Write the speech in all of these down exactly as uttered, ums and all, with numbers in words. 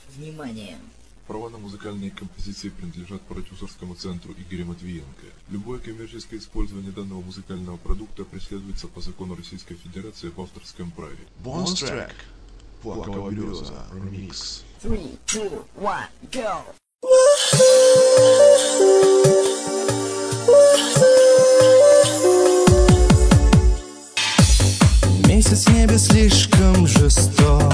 Внимание! Права на музыкальные композиции принадлежат продюсерскому центру Игоря Матвиенко. Любое коммерческое использование данного музыкального продукта преследуется по закону Российской Федерации в авторском праве. Бонус-трек. Плакала береза. Ремикс. Three, two, one, go! Месяц в небе слишком жесток.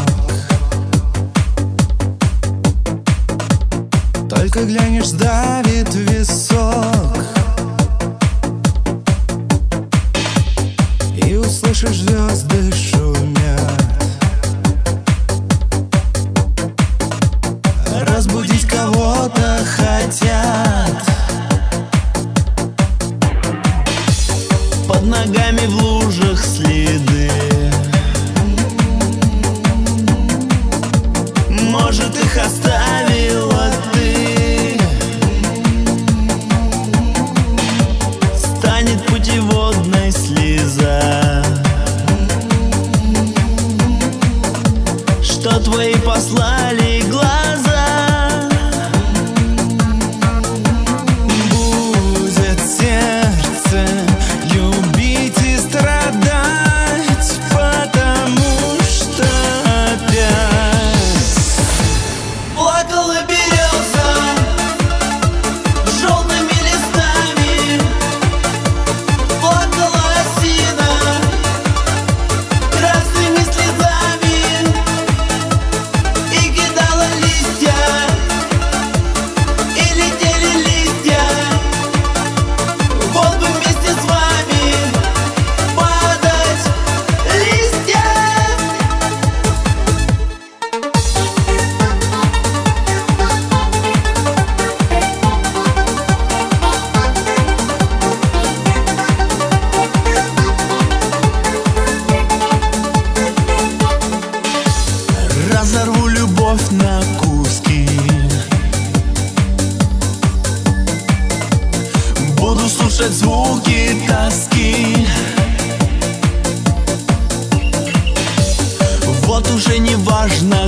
Только глянешь, сдавит висок. И услышишь, звезды шумят. Разбудить кого-то хотят. Под ногами в лужах следы. Может, их оставила ты. Станет путеводной слеза, что твои послали глаза. Будет сердце любить и страдать, потому что опять плакала береза желтыми листами, плакала осина красными слезами и кидала листья, и летели листья. Вот бы вместе с вами падать листья. Разорву любовь на куски. Буду слушать звуки тоски. Вот уже не важно